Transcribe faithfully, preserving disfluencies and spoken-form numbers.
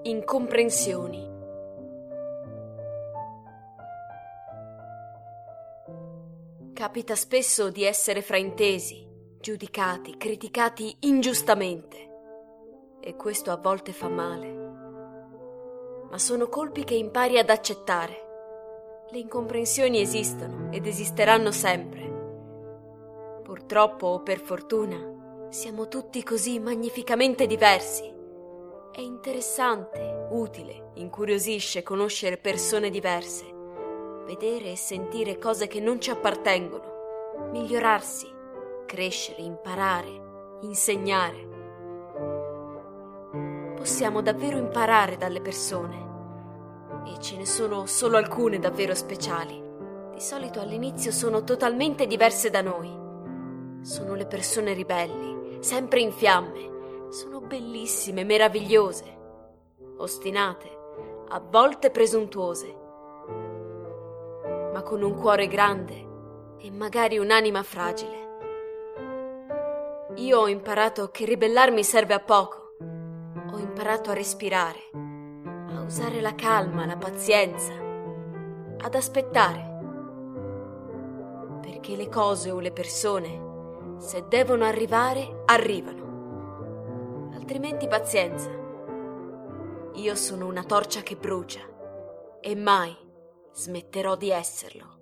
Incomprensioni. Capita spesso di essere fraintesi, giudicati, criticati ingiustamente. E questo a volte fa male. Ma sono colpi che impari ad accettare. Le incomprensioni esistono ed esisteranno sempre. Purtroppo o per fortuna, siamo tutti così magnificamente diversi. È interessante, utile, incuriosisce conoscere persone diverse, vedere e sentire cose che non ci appartengono, migliorarsi, crescere, imparare, insegnare. Possiamo davvero imparare dalle persone e ce ne sono solo alcune davvero speciali. Di solito all'inizio sono totalmente diverse da noi. Sono le persone ribelli, sempre in fiamme. Sono bellissime, meravigliose, ostinate, a volte presuntuose, ma con un cuore grande e magari un'anima fragile. Io ho imparato che ribellarmi serve a poco. Ho imparato a respirare, a usare la calma, la pazienza, ad aspettare. Perché le cose o le persone, se devono arrivare, arrivano. Altrimenti pazienza. Io sono una torcia che brucia e mai smetterò di esserlo.